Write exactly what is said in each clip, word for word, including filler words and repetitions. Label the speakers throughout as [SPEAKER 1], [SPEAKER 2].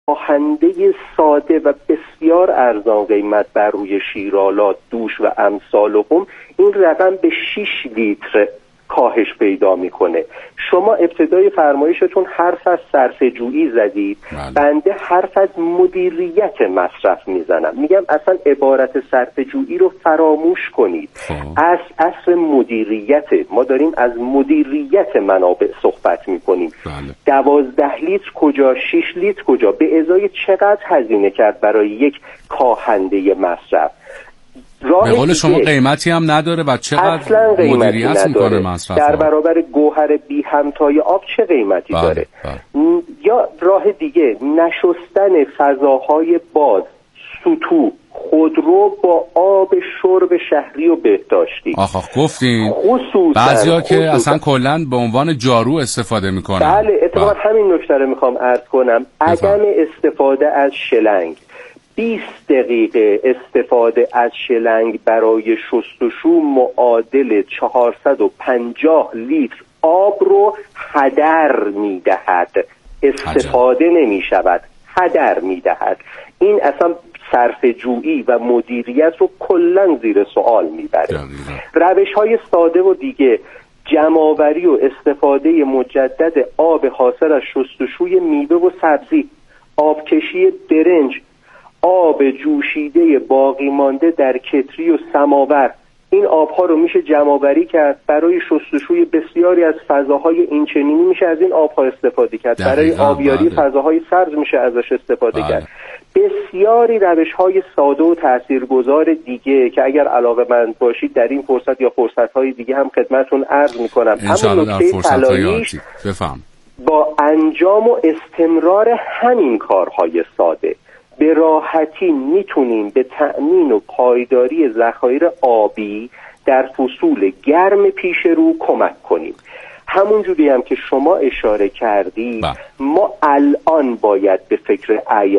[SPEAKER 1] آهنده ساده و بسیار ارزان قیمت بر روی شیرالات، دوش و امثالهم این رقم به شش لیتر کاهش پیدا میکنه. شما ابتدای فرمایشتون حرف از صرفه‌جویی زدید، بله. بنده حرف از مدیریت مصرف میزنم. میگم اصلا عبارت صرفه‌جویی رو فراموش کنید. از اصل مدیریت، ما داریم از مدیریت منابع صحبت میکنیم. بله. دوازده لیتر کجا، شش لیتر کجا، به ازای چقدر هزینه کرد برای یک کاهنده مصرف.
[SPEAKER 2] به قول شما قیمتی هم نداره و چقدر مدیریت میکنه مصرف
[SPEAKER 1] در برابر گوهر بی همتای آب چه قیمتی بله، داره بله. یا راه دیگه، نشستن فضاهای باز، سطوح، خودرو با آب شرب شهری و بهداشتی.
[SPEAKER 2] آخ آخ گفتین بعضیا که اصلا کلا به عنوان جارو استفاده میکنن.
[SPEAKER 1] بله اتفاقا همین نکته رو میخوام عرض کنم. عدم استفاده از شلنگ، بیست دقیقه استفاده از شلنگ برای شستشو معادل چهارصد و پنجاه لیتر آب رو هدر میدهد. استفاده نمی شود، هدر میدهد. این اصلا صرفه‌جویی و مدیریت رو کلا زیر سوال میبره. روش های ساده و دیگه، جمع‌آوری و استفاده مجدد آب حاصل از شستشوی میوه و سبزی، آبکشی برنج، آب جوشیده باقی مانده در کتری و سماور، این آبها رو میشه جمع‌آوری کرد برای شستشوی بسیاری از فضاهای اینچنینی. میشه از این آبها استفاده کرد برای آبیاری بله. فضاهای سبز میشه ازش استفاده بله. کرد. بسیاری روش‌های ساده و تاثیرگذار دیگه که اگر علاقه‌مند باشید در این فرصت یا فرصت‌های دیگه هم خدمتتون عرض می‌کنم.
[SPEAKER 2] همون نکته طلاییش بفهم
[SPEAKER 1] با انجام و استمرار همین کارهای ساده به راحتی میتونیم به تأمین و پایداری ذخایر آبی در فصول گرم پیش رو کمک کنیم. همون جوری هم که شما اشاره کردی با. ما الان باید به فکر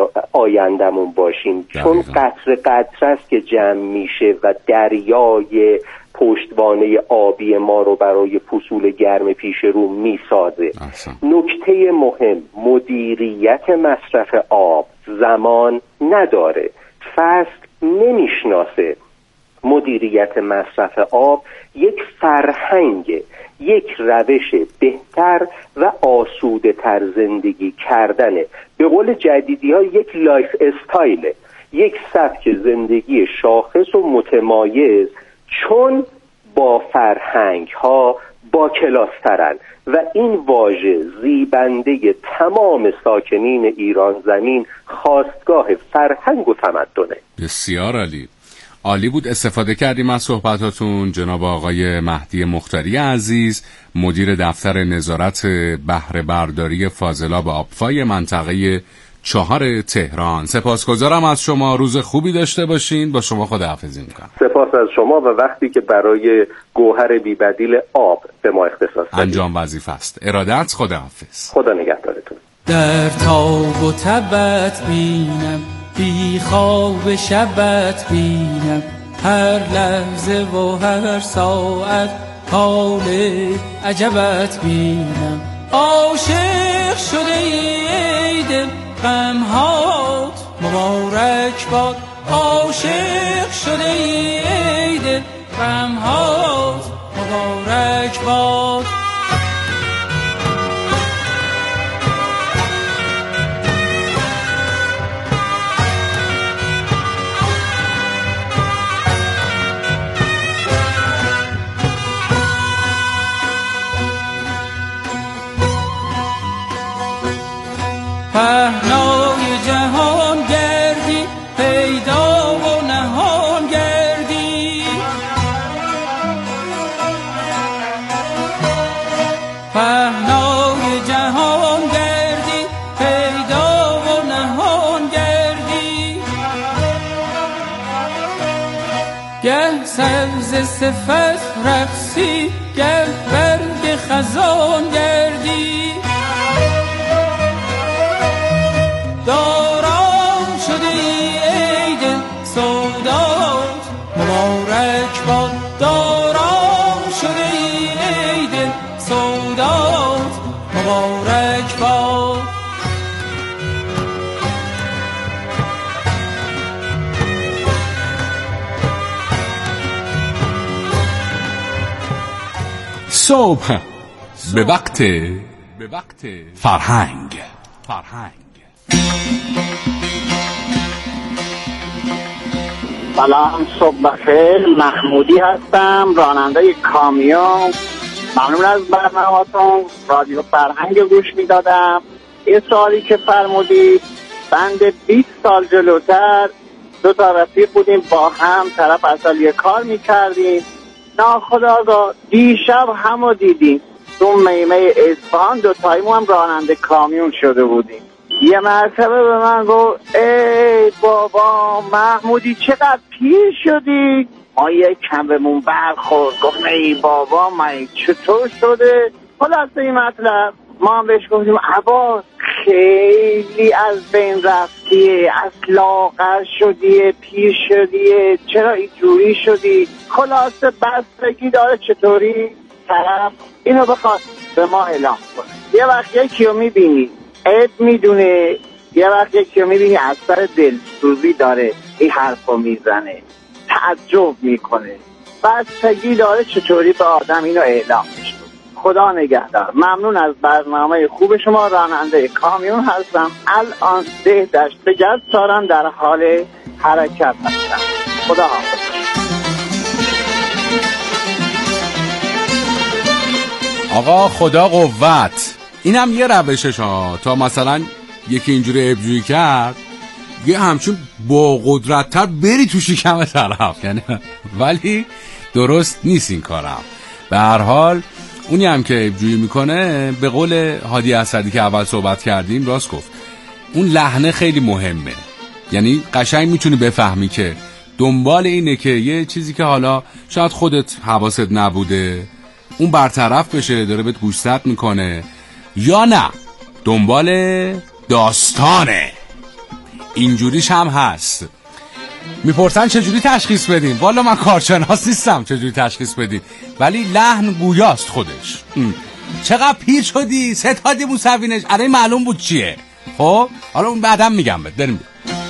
[SPEAKER 1] آیندمون باشیم دقیقا. چون قطره قطره است که جمع میشه و دریای پشتوانه آبی ما رو برای فصول گرم پیش رو میسازه. نکته مهم، مدیریت مصرف آب زمان نداره، فصل نمیشناسه. مدیریت مصرف آب یک فرهنگ، یک روش بهتر و آسوده تر زندگی کردنه. به قول جدیدی ها یک لایف استایله، یک سبک زندگی شاخص و متمایز، چون با فرهنگ ها با کلاسترن و این واژه زیبنده تمام ساکنین ایران زمین خواستگاه فرهنگ و تمدنه.
[SPEAKER 2] بسیار عالی، عالی بود. استفاده کردیم از صحبتاتون. جناب آقای مهدی مختاری عزیز، مدیر دفتر نظارت بهره برداری فاضلاب آبفای منطقه چهار تهران. سپاسگزارم از شما، روز خوبی داشته باشین. با شما خداحافظی میکنم.
[SPEAKER 1] سپاس از شما و وقتی که برای گوهر بی‌بدیل آب به ما اختصاص دادید.
[SPEAKER 2] انجام وظیفه است. ارادت، خداحافظ.
[SPEAKER 1] خدا نگهدارتون.
[SPEAKER 3] در تاب و تبت بینم، بی خواب شبت بینم، هر لحظه و هر ساعت حال عجبت بینم. عاشق شده ای دل، غمهات مبارک باد. عاشق شده ای دل، غمهات مبارک باد. پهنای جهان گردی، پیدا و نهان گردی. پهنای جهان گردی، پیدا و نهان گردی. گه سبز صفت رقصی، گه برگ خزان گردی. دارم شده ای دل، سودات مبارک باد. دارم شده ای دل، سودات مبارک باد.
[SPEAKER 2] صبح به وقت به وقت فرهنگ فرهنگ
[SPEAKER 4] سلام، صبح بخیر. محمودی هستم، راننده کامیون. ممنون از برنامه‌تون. رادیو فرهنگ گوش میدادم. یه سوالی که فرمودید، بند بیست سال جلوتر دو تا رفیق بودیم، با هم طرف اصلی کار میکردیم. ناخودآگاه دیشب همو دیدیم تو میمه اصفهان، دو تایمو هم راننده کامیون شده بودیم. یه مرتبه به من گفت ای بابا محمودی چقدر پیر شدی. ما یک کم بهمون برخورد، گفت ای بابا من چطور شده. خلاصه این مطلب ما هم بهش گفتیم عباس خیلی از بین رفتیه، از لاغر شدیه، پیر شدیه، چرا اینجوری شدی. خلاصه بستگی داره چطوری طرف اینو بخواد به ما اعلام کنه. یه وقت یکی رو میبینی عیب میدونه، یه وقت یکی رو میبینی از سر دلسوزی داره این حرف رو میزنه، تعجب میکنه. بستگی داره چطوری به آدم اینو اعلام میشه. خدا نگهدار. ممنون از برنامه خوب شما. راننده کامیون هستم، الان ده دشت گرد سارم در حال حرکت هستم. خدا حافظ.
[SPEAKER 2] آقا خدا قوت. اینم یه روشش ها، تا مثلا یکی اینجوری ابجویی کرد یه همچون با قدرت‌تر بری تو شکم طرف، یعنی ولی درست نیست این کارم. به هر حال اونی هم که ابجویی میکنه، به قول هادی اسدی که اول صحبت کردیم راست گفت، اون لحنه خیلی مهمه. یعنی قشنگ میتونی بفهمی که دنبال اینه که یه چیزی که حالا شاید خودت حواست نبوده اون برطرف بشه، داره بهت گوشزد میکنه، یا نه دنبال داستانه. اینجوریش هم هست. میپرسن چجوری تشخیص بدیم؟ والا من کارشناس نیستم چجوری تشخیص بدیم، ولی لحن گویاست خودش. ام. چقدر پیر شدی؟ ستادی موسوینش. الان معلوم بود چیه. خب حالا اون بعدم میگم بهت. بریم.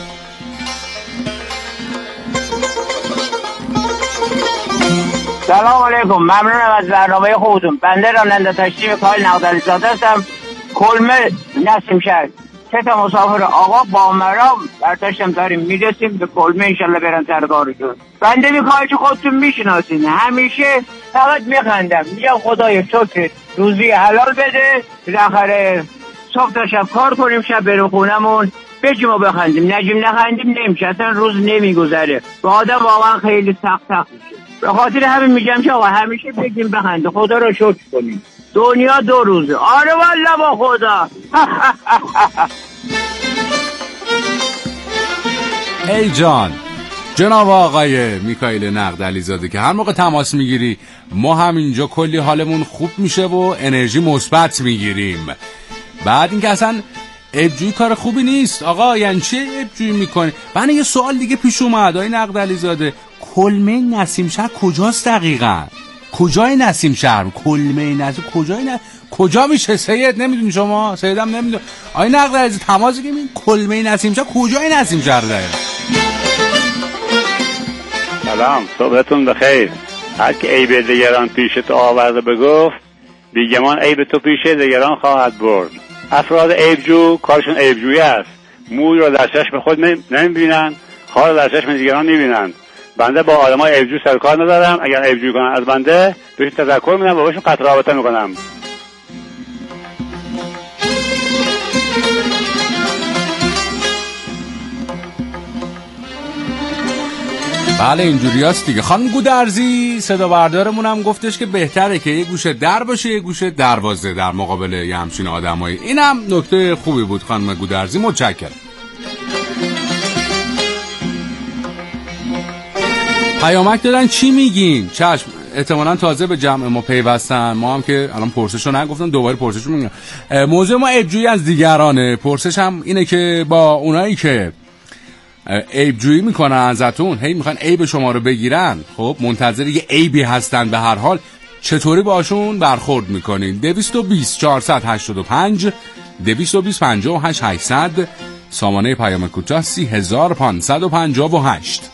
[SPEAKER 5] سلام علیکم، ممنونم از برنامه خودتون. بنده راننده تشریف کال نقدعلیزاده هستم، کلمه نسیم شهر. سه تا مسافر آقا با مرام برداشتم داریم میرسیم به کلمه، انشالله برن سر کارشون. بنده میخواه که خودتون میشناسین، همیشه فقط میخندم، میگم خدای شکر روزی حلال بده، بالاخره صبح تا شب کار کنیم، شب بریم خونمون بجیم و بخندیم. نجیم نخندیم نمیشه، اصلا روز نمیگذره. با آدم واقعا خیلی سخت سخت میشه. به خاطر همین میگم که آقا همیشه بگیم بخنده، خدا رو شکر کنیم. دنیا دو روزه. آره والله با خدا.
[SPEAKER 2] ای جان، جناب آقای میکائیل نقدعلیزاده که هر موقع تماس میگیری ما هم اینجا کلی حالمون خوب میشه و انرژی مثبت میگیریم. بعد اینکه اصلا ابجویی کار خوبی نیست آقا. یعنی چی ابجویی میکنی؟ من یه سوال دیگه پیش اومد آقای نقدعلیزاده، کلمه نسیم شهر کجاست دقیقاً؟ کجای نسیم شهر؟ کلمه نسیم کجای ن... کجا میشه سید؟ نمیدونی شما؟ سیدم نمیدونه. آقای نقدعلیزاده تماس بگیم کلمه نسیم شهر کجای نسیم شهر داره؟
[SPEAKER 6] سلام، صبحتون بخیر. هر که عیب دیگران پیش تو آورده بگفت، بیگمان عیب تو پیش دیگران خواهد برد. افراد عیبجو کارشون عیبجویی است. موی رو در چشم خود نمیبینن، خار رو در چشم دیگران میبینن. بنده با آدمای عیبجو سر کار ندارم. اگر عیبجویی کنن از بنده بهش تذکر میدم و بهشون قطع رابطه میکنم.
[SPEAKER 2] بله اینجوری هست دیگه. خانم گودرزی صدا بردارمون هم گفتش که بهتره که یه گوشه در باشه یه گوشه دروازه در مقابل یه همچین آدمایی. اینم نکته خوبی بود خانم گودرزی، متشکرم. پیامک دادن چی میگین؟ چشم، احتمالاً تازه به جمع ما پیوستن. ما هم که الان پرسشو نگفتم، دوباره پرسشو میگم. موضوع ما عیبجویی از دیگرانه. پرسش هم اینه که با اونایی که عیبجویی میکنن ازتون، هی میخوان عیب شما رو بگیرن، خب منتظر یه عیبی هستن، به هر حال چطوری باشون برخورد میکنین؟ دویست و بیست چهارصد هشتاد و پنج دویست و بیست پنجاه و هشت هشتصد، سامانه پیام کوتاه سی هزار و پانصد و پنجاه و هشت.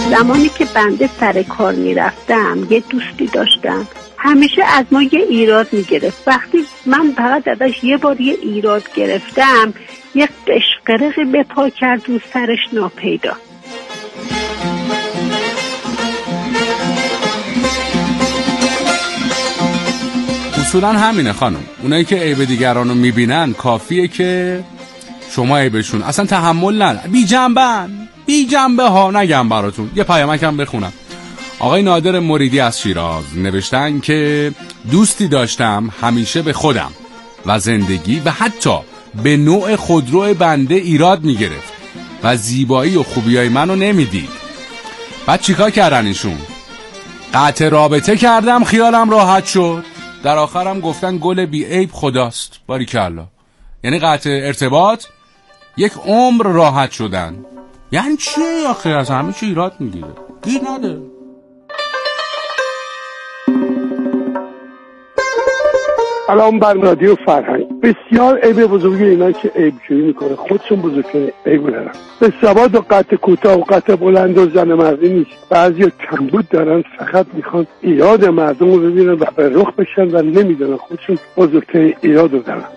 [SPEAKER 7] زمانی که بنده سر کار میرفتم یه دوستی داشتم، همیشه از ما یه ایراد میگرفت. وقتی من فقط ازش یه بار یه ایراد گرفتم، یه قشقرقی به پا کرد و سرش ناپیدا.
[SPEAKER 2] اصولا همینه خانم، اونایی که عیب دیگرانو میبینن کافیه که شما عیبشون اصلا تحمل ندارن. بی جنبن، بی جنبه ها. نگم براتون یه پیامکم بخونم. آقای نادر مریدی از شیراز نوشتن که دوستی داشتم همیشه به خودم و زندگی و حتی به نوع خودرو بنده ایراد میگرفت و زیبایی و خوبیای منو نمیدید. بعد چیکار کردن ایشون؟ قطع رابطه کردم، خیالم راحت شد. در آخرم گفتن گل بی عیب خداست. باریکالله. یعنی قطع ارتباط، یک عمر راحت شدن. یعنی چیه آخه؟ از همه چی ایراد میگیره، گیر نده.
[SPEAKER 8] سلام بر رادیو فرهنگ. بسیار عیب بزرگی اینا که عیب جویی میکنه، خودشون بزرگترین عیب دارن. به سواد و قطع کوتاه و قطع بلند و زن مردی نیست. بعضیا کمبود دارن، فقط میخوان ایراد مردم رو ببینن و به رخ بشن و نمیدونن خودشون بزرگترین ایراد رو دارن.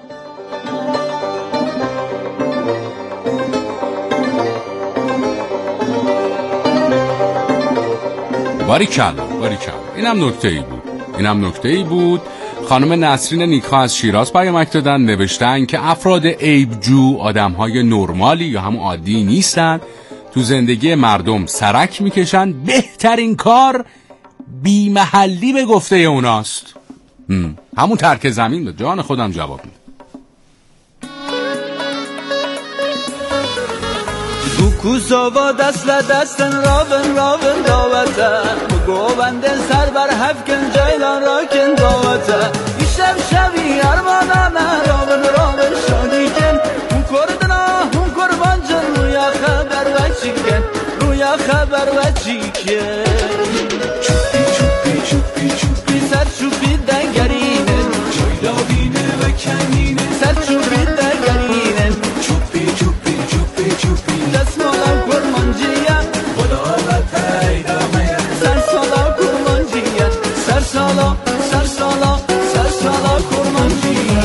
[SPEAKER 2] باریکالله، باریکالله. اینم نکته ای بود. اینم نکته ای بود. خانم نسرین نیکا از شیراز پیامک دادن، نوشتن که افراد عیبجو آدم‌های نرمالی یا هم عادی نیستن، تو زندگی مردم سرک میکشن، بهترین کار بی محلی به گفته اوناست. همون ترک زمین به جان خودم جواب میده.
[SPEAKER 3] کوساوا دست و دستن راون راون داوته گوونده سر بر هفکن جایلان راکن داوته ایشم شوی ارمانانه راون راون شادیکن اون کردنا اون قربان جن رویا خبر و چیکن رویا خبر و چیکن چوپی چوپی چوپی چوپی سر چوپی دنگرینه جایلاوینه و کنینه سر چوپی دنگرینه چوپی چوپی چوپی چوپی سرسالا سرسالا سرسالا کرمانجیه.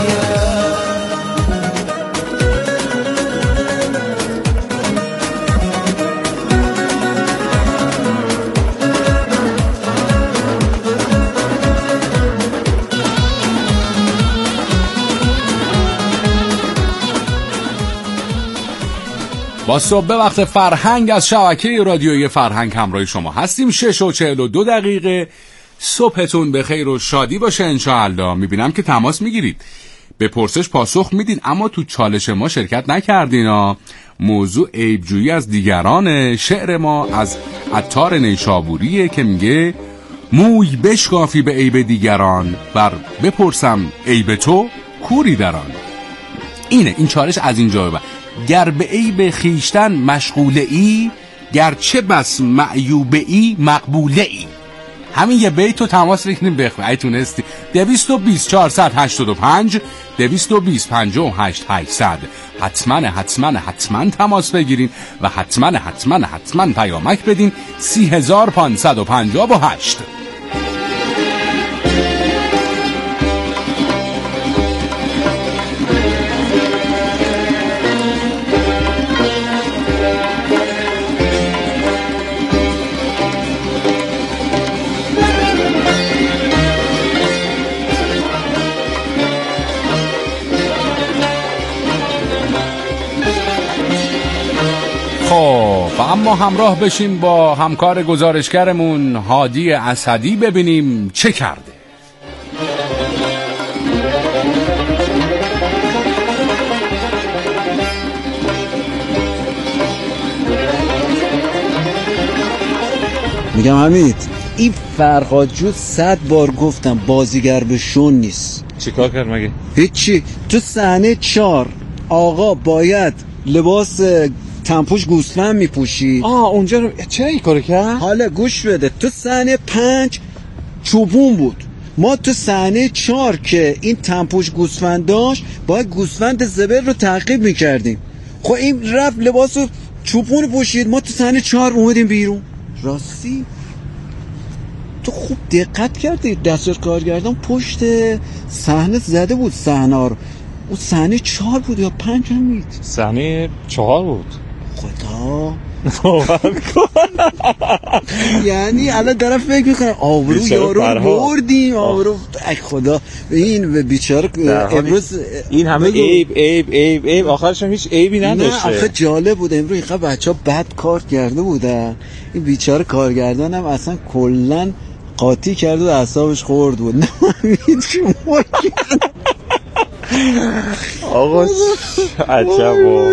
[SPEAKER 2] با صبح وقت فرهنگ از شبکه رادیویی فرهنگ همراه شما هستیم. شش و چهل و دو دقیقه. صبحتون به خیر و شادی باشه انشاءالله. میبینم که تماس میگیرید، به پرسش پاسخ میدین، اما تو چالش ما شرکت نکردین ها. موضوع عیبجویی از دیگران. شعر ما از عطار نیشابوریه که میگه موی بشکافی به عیب دیگران، بر بپرسم عیب تو کوری دران. اینه این چالش از اینجا به گر به عیب خیشتن مشغوله ای، گرچه بس معیوبه ای مقبوله ای. همین یه بیتو تماس بگیریم بخون اگه تونستی. دویست و بیست چهارصد هشتاد و پنج دویست و بیست پنجاه و هشت هشتصد. حتما حتما حتما تماس بگیرین و حتما حتما حتما پیامک بدین. سی هزار پانصد و پنجاه و هشت. خب اما همراه بشیم با همکار گزارشگرمون هادی اسدی ببینیم چه کرده.
[SPEAKER 9] میگم حمید این فرهادجو صد بار گفتم بازیگر به شون نیست.
[SPEAKER 10] چیکار کرد مگه؟
[SPEAKER 9] هیچی. تو صحنه چار آقا باید لباس تنپوش گوسفند میپوشید.
[SPEAKER 10] آه اونجا رو چرا این کارو کرد؟
[SPEAKER 9] حالا گوش بده. تو صحنه پنج چوبون بود، ما تو صحنه چار که این تنپوش گوسفند داشت باید گوسفند زبر رو تعقیب میکردیم. خب این رفت لباس چوبون پوشید، ما تو صحنه چار اومدیم بیرون. راستی تو خوب دقت کردی دستور کارگردان پشت صحنه زده بود صحنه رو. اون صحنه چهار بود یا پنج هم بود؟
[SPEAKER 10] صحنه چهار بود.
[SPEAKER 9] خدا یعنی الان دارم فکر میکنم آبرو یارو بردیم آبرو ای خدا این بیچاره امروز
[SPEAKER 10] این همه عیب عیب عیب عیب آخرش هم هیچ عیبی نداشته.
[SPEAKER 9] نه آخه جالب بود امروز اینقدر بچه‌ها بد کار کرده بودن این بیچاره کارگردان هم اصلا کلا قاطی کرد و اعصابش خورد بود. نمید شما
[SPEAKER 10] آقا عجب.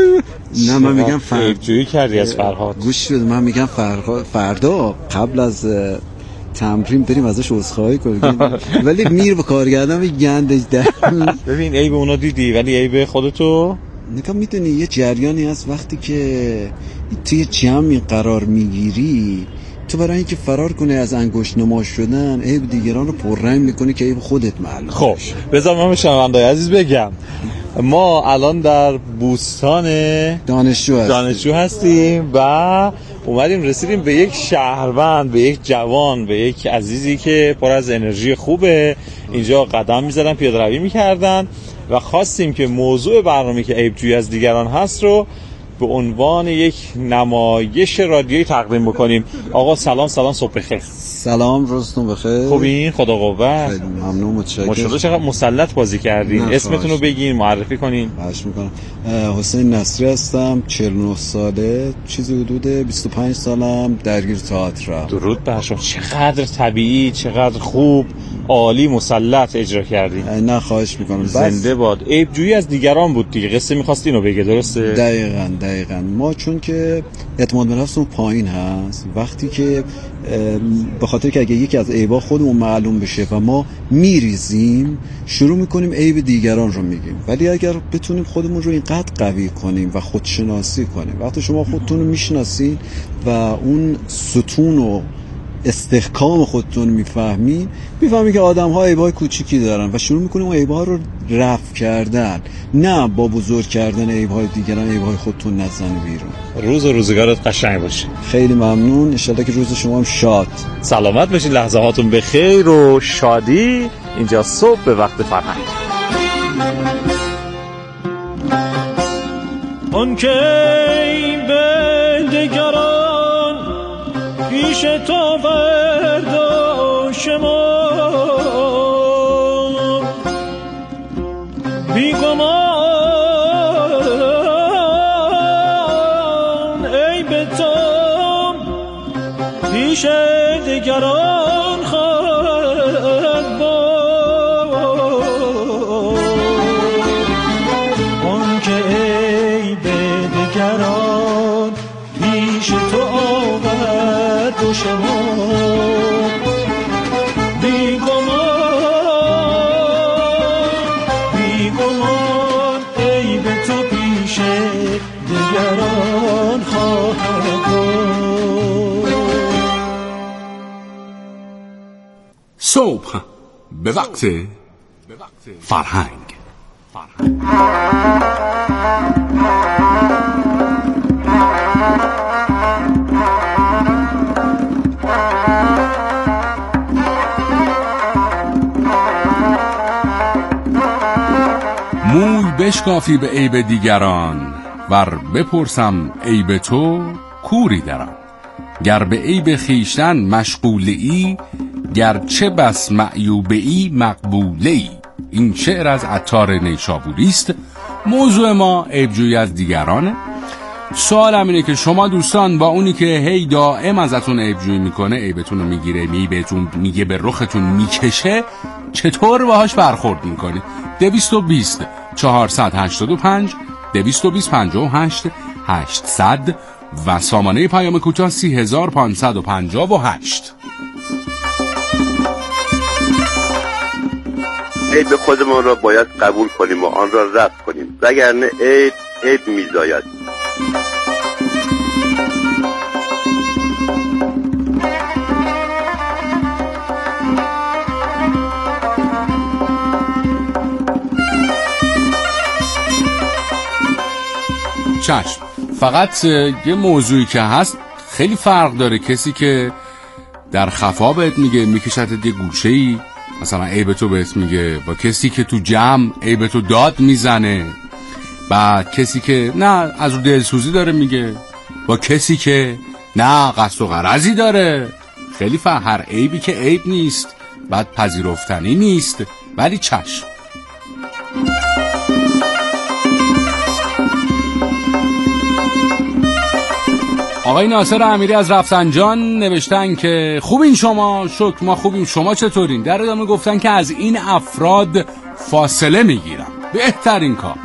[SPEAKER 9] نه من میگم فردا
[SPEAKER 10] جویی کردی از فرهاد.
[SPEAKER 9] گوش بده من میگم فردا قبل از تمرین بریم ازش عذرخواهی کنیم ولی میر به کارگردان می گندش در.
[SPEAKER 10] ببین عیب اونا دیدی ولی عیب خودتو
[SPEAKER 9] نگاه میدونی یه جریانی هست وقتی که توی جمعی قرار میگیری تو برای اینکه فرار کنی از انگشت نماش شدن عیب دیگران رو پررنگ میکنی که عیب خودت معلوم.
[SPEAKER 10] خب بذار من به شنونده‌های عزیز بگم ما الان در بوستان
[SPEAKER 9] دانشجو هستیم.
[SPEAKER 10] دانشجو هستیم و اومدیم رسیدیم به یک شهروند، به یک جوان، به یک عزیزی که پر از انرژی خوبه. اینجا قدم می‌زدن، پیاده‌روی می‌کردن و خواستیم که موضوع برنامه‌ای که عیب جویی از دیگران هست رو به عنوان یک نمایش رادیویی تقدیم بکنیم. آقا سلام سلام صبح بخیر.
[SPEAKER 9] سلام روزتون بخیر.
[SPEAKER 10] خوبین؟ خدا قوت.
[SPEAKER 9] خیلی ممنون متشکرم.
[SPEAKER 10] ماشاءالله چقدر مسلط بازی کردین. اسمتون رو بگین معرفی کنین.
[SPEAKER 9] خواهش میکنم. حسین نصری هستم، چهل و نه ساله، چیزی حدود بیست و پنج سالم، درگیر تئاترم.
[SPEAKER 10] درود بر شما. چقدر طبیعی، چقدر خوب، عالی مسلط اجرا کردین.
[SPEAKER 9] نه خواهش میکنم.
[SPEAKER 10] زنده باد. عیب جویی از دیگران بود دیگه. قصه می‌خواستین رو بگه درسته؟
[SPEAKER 9] دقیقاً دقیقاً. ما چون که اعتماد به نفسمون پایین هست وقتی که به خاطر که اگه یکی از عیبا خودمون معلوم بشه و ما میریزیم شروع میکنیم عیب دیگران رو میگیم. ولی اگر بتونیم خودمون رو اینقدر قوی کنیم و خودشناسی کنیم وقتی شما خودتون رو میشناسید و اون ستون و استحکام خودتون میفهمین میفهمین که آدم ها عیبای کوچیکی دارن و شروع میکنیم اون عیبها رو رفع کردن نه با بزرگ کردن عیبهای دیگران عیبهای خودتون نزنه بیرون.
[SPEAKER 10] روز و روزگارت قشنگ باشه.
[SPEAKER 9] خیلی ممنون. ان شاءالله که روز شما هم شاد
[SPEAKER 10] سلامت باشید. لحظه هاتون به خیر و شادی. اینجا صبح به وقت فرهنگ.
[SPEAKER 11] اون که به دیگران پیش تو ورد و شما بیگمان عیب تو پیش دیگران خواهد بود. اون که عیب دیگران پیش تو آورد و شما
[SPEAKER 2] صبح به وقت فرهنگ. موی بشکافی به عیب دیگران ور بپرسم عیب تو کوری درم. گر به عیب خیشتن مشغولی گرچه بس معیوبه ای مقبوله ای. این شعر از عطار نیشابوری است. موضوع ما عیبجویی از دیگرانه. سوالم اینه که شما دوستان با اونی که هی دائم ازتون عیبجویی میکنه عیبتون رو میگیره می بهتون میگه به رختون میکشه چطور باهاش برخورد میکنی؟ دویست و بیست چهارصد و هشتاد و پنج دویست و بیست پنجاه و هشت هشتصد و سامانه پیام کوتاه سی هزار پانصد و پنجاه و هشت.
[SPEAKER 12] عیب خودمون را باید قبول کنیم و آن را رفع کنیم وگرنه عیب عیب میزاید.
[SPEAKER 2] چشم. فقط یه موضوعی که هست خیلی فرق داره کسی که در خفا بهت میگه میکشتت یه گوشه‌ای مثلا عیب تو بهت میگه، با کسی که تو جمع عیب تو داد میزنه، بعد کسی که نه از رو دلسوزی داره میگه، با کسی که نه قصد و غرضی داره. خیلی فرق. هر عیبی که عیب نیست، بعد پذیرفتنی نیست، ولی چشم. آقای ناصر امیری از رفسنجان نوشتن که خوبین شما؟ شکر ما خوبیم، شما چطورین؟ در ادامه گفتن که از این افراد فاصله میگیرم، بهترین کار.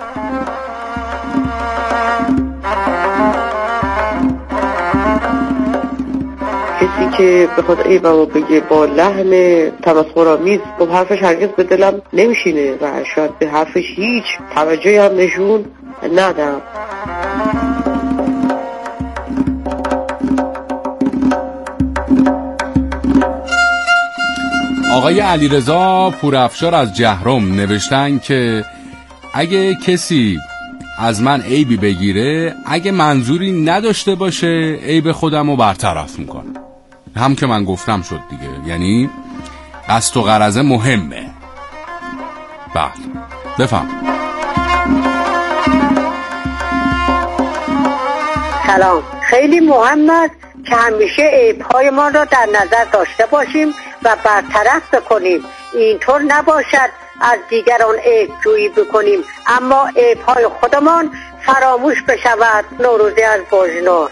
[SPEAKER 13] کسی که بخواد عیبمو بگه با لحن تمسخرآمیز، با حرفش هرگز به دلم نمیشینه و شاید به حرفش هیچ توجهی هم نشون ندم.
[SPEAKER 2] آقای علیرضا پورافشار از جهرم نوشتن که اگه کسی از من عیبی بگیره، اگه منظوری نداشته باشه عیب خودم رو برطرف میکنم. هم که من گفتم شد دیگه، یعنی قصد و غرض مهمه. بله بفهم.
[SPEAKER 14] سلام. خیلی مهم است که همیشه عیب‌های ما را در نظر داشته باشیم و برطرف بکنیم. اینطور نباشد از دیگران عیب جویی بکنیم اما عیب‌های خودمان فراموش بشود. نوروزی از باجنور.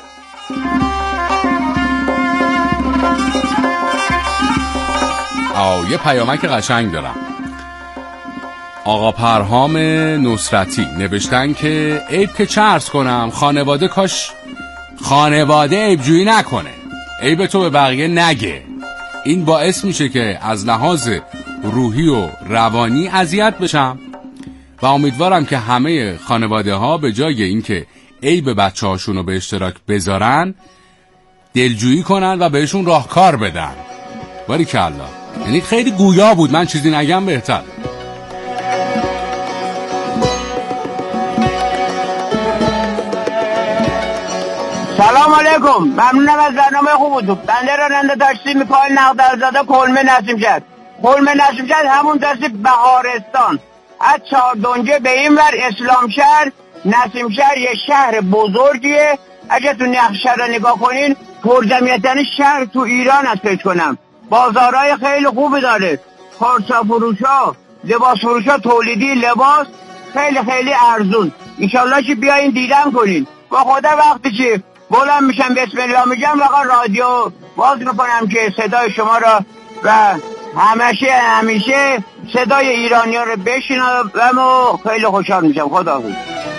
[SPEAKER 2] آه یه پیامک قشنگ دارم. آقا پرهام نصرتی نوشتن که عیب که چه عرض کنم، خانواده کاش خانواده عیبجویی نکنه، عیب تو به بقیه نگه. این باعث میشه که از لحاظ روحی و روانی اذیت بشم و امیدوارم که همه خانواده ها به جای اینکه عیب بچه هاشون رو به اشتراک بذارن، دلجویی کنن و بهشون راهکار بدن. باریکالله. یعنی خیلی گویا بود، من چیزی نگم بهتر.
[SPEAKER 5] سلام علیکم، ممنونم از برنامه خوبتون. بنده راننده تاکسی میکائیل نقدرزاده، کلمه نسیمشهر. کلمه نسیمشهر همون تاکسی بهارستان، از چهار دنجه به این ور اسلامشهر. نسیمشهر یه شهر بزرگیه، اگه تو نقشه رو نگاه کنین پرجمعیت‌ترین شهر تو ایران است. فکر کنم بازارهای خیلی خوبی داره، پارچه فروشا، لباس فروشا، تولیدی لباس خیلی خیلی ارزون. انشالله که بیاین دیدن کنین. با خدا وقتی که بلند میشم بسم الله میگم واقعا رادیو باز میکنم که صدای شما را و همیشه همیشه صدای ایرانی‌ها رو بشنوم و خیلی خوشحال میشم. خداحافظ.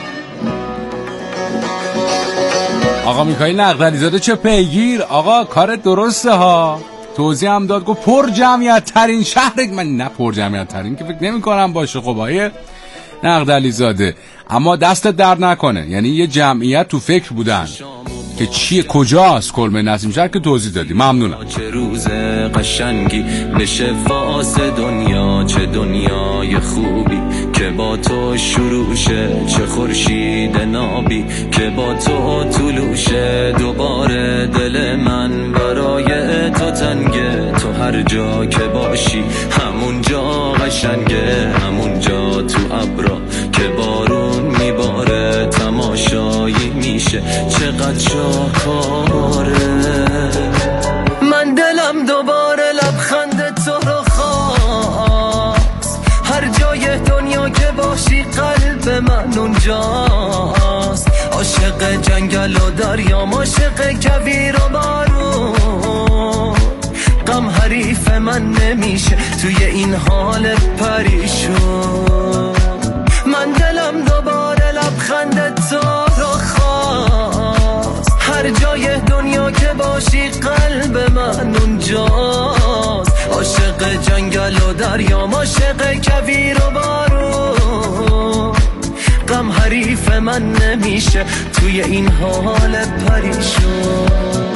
[SPEAKER 2] آقا میکائیل نقدرزاده چه پیگیر، آقا کار درسته ها. توضیح هم داد، گفت پر جمعیت ترین شهر. من نه پر جمعیت ترین که فکر نمی کنم باشه. خب آیه نقدرزاده، اما دستت درد نکنه، یعنی یه جمعیت تو فکر بودن که چیه کجاست کلمه نسیمشهر که توضیح دادی. ممنونم.
[SPEAKER 15] چه روز قشنگی بشه واسه دنیا، چه دنیای خوبی که با تو شروع شه، چه خورشید نابی که با تو طلوع شه. دوباره دل من برای تو تنگه، تو هر جا که باشی همون جا قشنگه، همون جا تو ابرا که بارون میباره تماشایی میشه چقدر شاهکاره. من دلم دوباره لبخند تو رو خواست، هر جای دنیا که باشی قلب من اونجاست. عاشق جنگل و دریام، عاشق کویر و بارون، غم حریف من نمیشه توی این حال پریشون. من دلم دوباره لبخند تو رو خواست، هر جای دنیا که باشی قلب من اونجاست. عاشق جنگل و دریام، عاشق کویر و بارون، غم حریف من نمیشه توی این حال پریشون.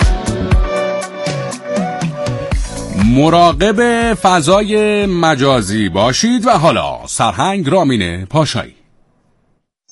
[SPEAKER 2] مراقب فضای مجازی باشید. و حالا سرهنگ رامین پاشایی.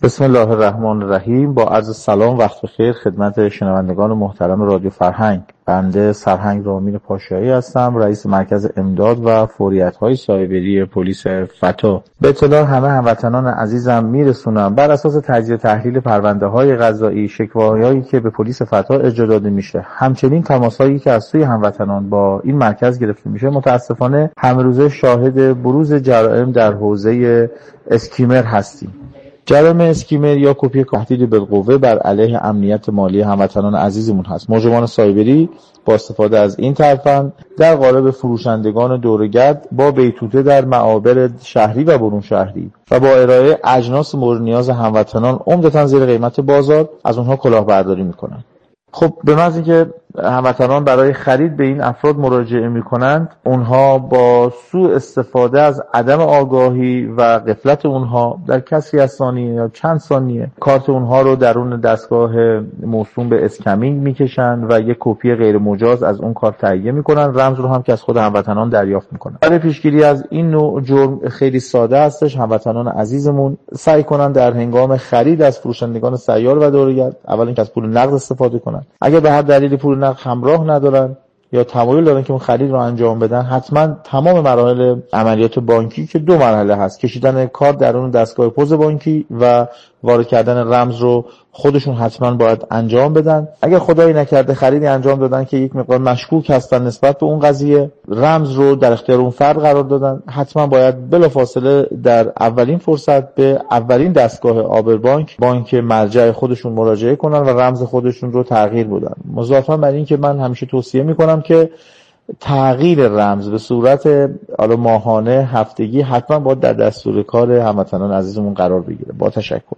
[SPEAKER 10] بسم الله الرحمن الرحیم. با عرض سلام وقت بخیر خدمت شنوندگان محترم رادیو فرهنگ. بنده سرهنگ رامین پاشایی هستم، رئیس مرکز امداد و فوریت‌های سایبری پلیس فتا. به اطلاع همه هموطنان عزیزم میرسونم بر اساس تجزیه تحلیل پرونده‌های قضایی شکوایایی که به پلیس فتا ارجاع داده میشه، همچنین تماسایی که از سوی هموطنان با این مرکز گرفته میشه، متاسفانه همروزه شاهد بروز جرائم در حوزه اسکیمر هستیم. جرم اسکیمر یا کپی تهدید بالقوه بر علیه امنیت مالی هموطنان عزیزمون هست. مجرمان سایبری با استفاده از این ترفند در قالب فروشندگان دورگرد با بیتوته در معابر شهری و برون شهری و با ارائه اجناس مورد نیاز هموطنان عمدتاً زیر قیمت بازار از اونها کلاهبرداری میکنن. خب به محض اینکه هموطنان برای خرید به این افراد مراجعه میکنند، اونها با سوء استفاده از عدم آگاهی و غفلت اونها در کسری از ثانیه یا چند ثانیه کارت اونها رو درون دستگاه موسوم به اسکمینگ میکشن و یک کپی غیر مجاز از اون کارت تهیه میکنن، رمز رو هم که از خود هموطنان دریافت میکنن. برای پیشگیری از این نوع جرم خیلی ساده هستش. هموطنان عزیزمون سعی کنن در هنگام خرید از فروشندگان سیار و دورگرد اول اینکه از پول نقد استفاده کنن. اگر به هر دلیلی پول نقد همراه ندارن یا تمایل دارن که اون خرید رو انجام بدن، حتما تمام مراحل عملیات بانکی که دو مرحله هست، کشیدن کارت درون دستگاه پوز بانکی و وارد کردن رمز رو خودشون حتما باید انجام بدن. اگر خدایی نکرده خریدی انجام دادن که یک مقدار مشکوک هستن نسبت به اون قضیه، رمز رو در اختیار اون فرد قرار دادن، حتما باید بلافاصله در اولین فرصت به اولین دستگاه آبربانک، بانک مرجع خودشون مراجعه کنن و رمز خودشون رو تغییر بدن. مضافاً بر این که من همیشه توصیه میکنم که تغییر رمز به صورت حالا ماهانه، هفتگی حتما باید در دستور کار هموطنان عزیزمون قرار بگیره. با تشکر.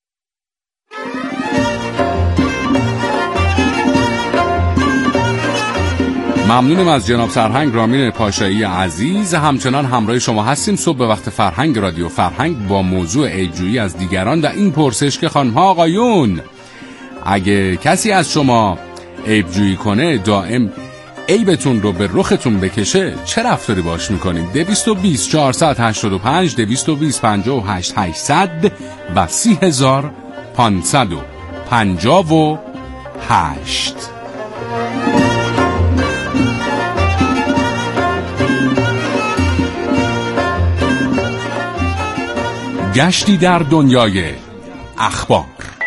[SPEAKER 2] ممنونم از جناب سرهنگ رامین پاشایی عزیز. همچنان همراه شما هستیم صبح به وقت فرهنگ رادیو فرهنگ با موضوع عیب‌جویی از دیگران و این پرسش که خانم‌ها آقایون، اگه کسی از شما عیب‌جویی کنه، دائم عیبتون رو به رختون بکشه، چه رفتاری باش میکنیم؟ دویست و بیست چهارصد و هشتاد و پنج دویست و بیست پنجاه و هشت هشتصد و سی هزار پانصد و پنجاه و هشت. گشتی در دنیای اخبار.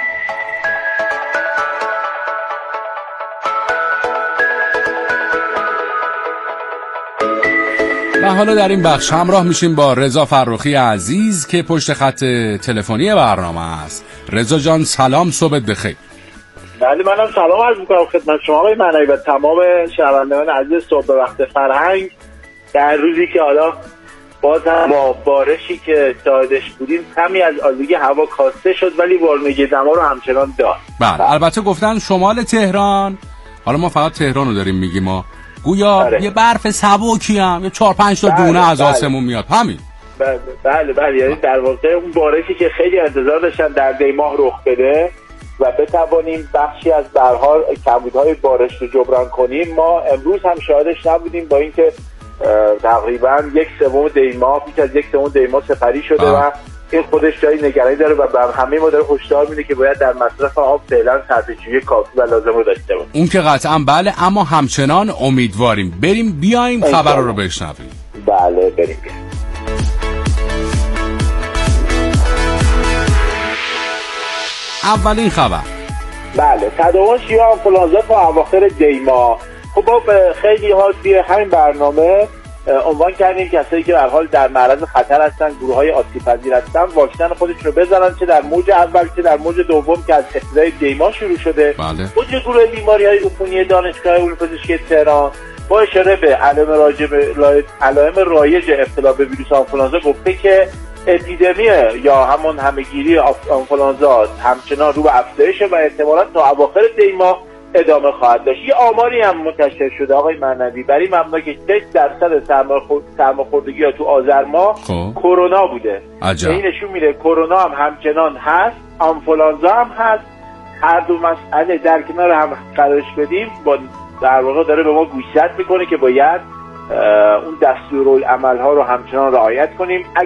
[SPEAKER 2] و حالا در این بخش همراه میشیم با رضا فرخی عزیز که پشت خط تلفنی برنامه است. رضا جان سلام، صبحت بخیر.
[SPEAKER 16] بله منم سلام عرض میکنم خدمت شما آقای معنوی و تمام شنوندگان عزیز صبح به وقت فرهنگ، در روزی که حالا باز هم با بارشی که شاهدش بودیم کمی از آلودگی هوا کاسته شد ولی والمیگی دما رو همچنان داشت.
[SPEAKER 2] بله البته گفتن شمال تهران، حالا ما فقط تهران رو داریم میگیم، ما گویا بله. یه برف سبکی هم یه چهار پنج تا بله. دونه از آسمون میاد همین.
[SPEAKER 16] بله بله بله یعنی در واقع اون بارشی که خیلی انتظار داشتن در دی ماه رخ بده و بتوانیم بخشی از به هر حال کمبودهای بارش رو جبران کنیم، ما امروز هم شاهدش نبودیم، با اینکه تقریبا یک سوم دی ماه بیش از یک سوم دی ماه سپری شده آه. و این خودش جای نگرانی داره و به همه ما داره هشدار میده که باید در مصرف آب فعلا صرفه‌جویی کافی و لازم رو داشته باشیم.
[SPEAKER 2] اون که قطعا بله، اما همچنان امیدواریم. بریم بیایم خبر رو بشنویم.
[SPEAKER 16] بله بریم بیایم.
[SPEAKER 2] اولین خبر،
[SPEAKER 16] بله تداوم شیوع آنفولانزا تا اواخر دی ماه. خب با خیلی ها توی همین برنامه عنوان کردیم کسایی که به هر حال در معرض خطر هستن، گروه‌های آسیب‌پذیر هستن، واکسن خودشون رو بزنن، چه در موج اول چه در موج دوم که از ابتدای دی ماه شروع شده.
[SPEAKER 2] بله.
[SPEAKER 16] موج گروه بیماری‌های عفونی دانشگاه علوم پزشکی تهران با اشاره به علائم رایج علائم رایج ابتلا به ویروس آنفولانزا گفته که اپیدمی یا همون همهگیری آنفولانزا همچنان رو به افزایش و احتمالاً تا اواخر دی ماه ادامه خواهد داشت. یه آماری هم منتشر شده آقای معنوی برای مبنا که شش درصد سرماخوردگی ها تو آذر ماه کرونا بوده. این نشون میده کرونا هم همچنان هست، آنفولانزا هم هست، هر دو مسئله در کنار هم قرارش بدیم با در واقع داره به ما گوشزد میکنه که باید اون دستورالعمل ها رو همچنان رعایت کنیم.